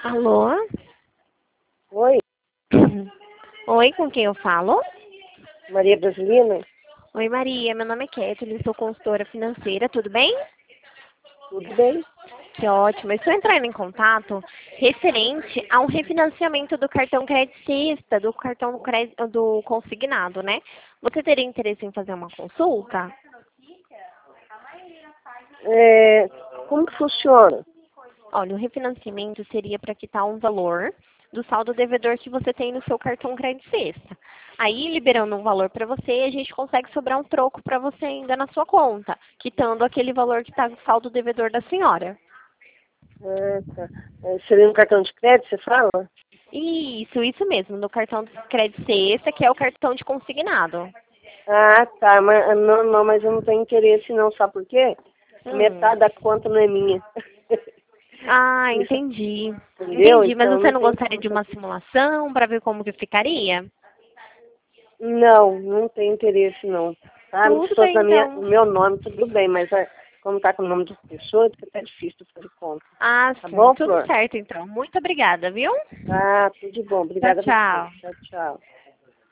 Alô? Oi, Oi, com quem eu falo? Maria Brasilina? Oi, Maria, meu nome é Kathleen, sou consultora financeira, tudo bem? Tudo bem? Que ótimo. Eu estou entrando em contato referente a um refinanciamento do cartão crédito sexta, do cartão crédito do consignado, né? Você teria interesse em fazer uma consulta? Como que funciona? Olha, o refinanciamento seria para quitar um valor do saldo devedor que você tem no seu cartão crédito sexta. Aí, liberando um valor para você, a gente consegue sobrar um troco para você ainda na sua conta, quitando aquele valor que está no saldo devedor da senhora. Tá. Seria um cartão de crédito, você fala? Isso mesmo, no cartão de crédito sexta, que é o cartão de consignado. Ah, tá, mas não, mas eu não tenho interesse não, sabe por quê? Hum. Metade da conta não é minha. Ah, Isso, entendi. entendeu? Entendi, mas Então você não não tem gostaria como de uma fazer. simulação para ver como que ficaria? Não tem interesse não. Sabe? Se Tudo fosse bem, na então. no meu nome, tudo bem, mas como tá com o nome das pessoas, fica até difícil de fazer conta. Ah, Tá sim, bom, tudo Flor? certo, então. Muito obrigada, viu? Ah, tudo de bom. Tchau, Obrigada a você. tchau. Tchau, tchau.